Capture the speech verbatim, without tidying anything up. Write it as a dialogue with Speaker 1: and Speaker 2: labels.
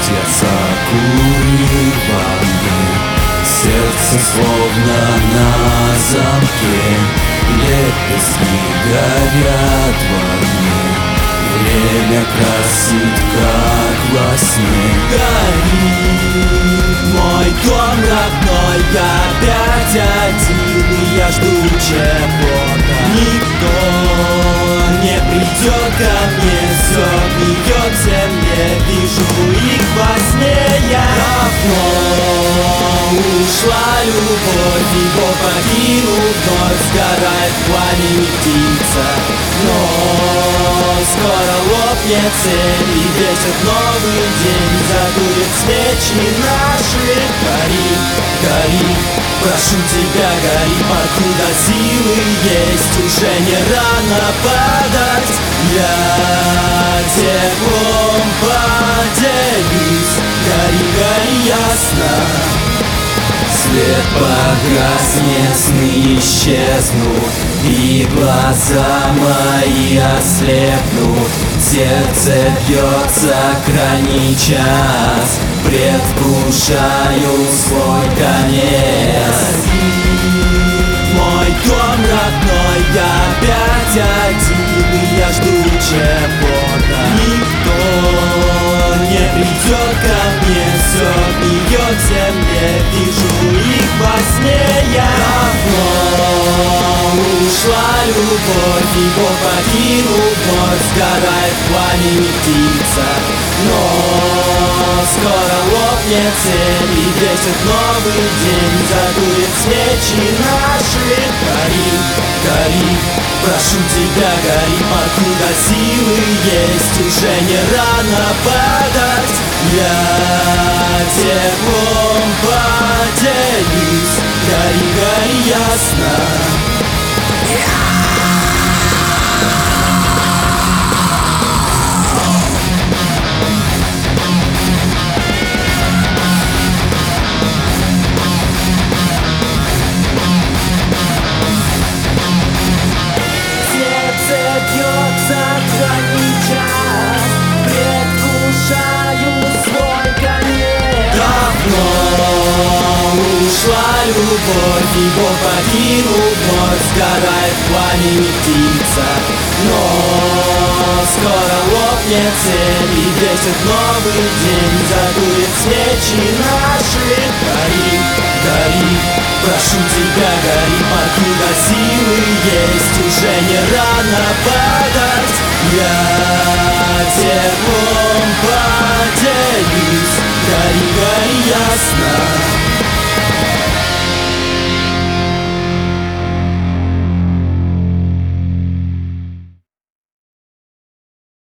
Speaker 1: вертятся куревами, сердце словно на замке, лепестки горят во мне, время красит, как во сне. Горит мой дом родной, я опять один, и я жду чего-то. Никто не придет ко мне, все гниет в земле, вижу их во сне. Я давно ушла любовь, его покинул вновь, сгорает в пламени птица. Но скоро лопнет цель, и вечер новый день задует свечи наши. Гори, гори, прошу тебя, гори, покуда силы есть, уже не рано падать. Я теплом поделюсь, гори, гори ясно. Свет погаснет, сны исчезнут, и глаза мои ослепнут. Сердце бьется крайний час, предвкушаю свой конец. Мой дом родной, я опять один, и я жду чего-то. Никто не придет ко мне, все гниет в земле, вижу их во сне. Я давно ушла любовь, его покинул вновь, сгорает в пламени птица. Но скоро лопнет цель, и вечер новый день задует свечи наши. Гори, гори, прошу тебя, гори, покуда силы есть, уже не рано падать. Я теплом поделюсь, гори, гори ясно. Бьется крайний час, предвкушаю свой конец. Давно ушла любовь, его покинул вновь, сгорает в пламени птица. Но скоро лопнет цель, и вечер новый день задует свечи наши. Гори, гори, прошу тебя, гори, покуда силы есть, уже не рано падать. Я теплом поделюсь, гори, гори ясно.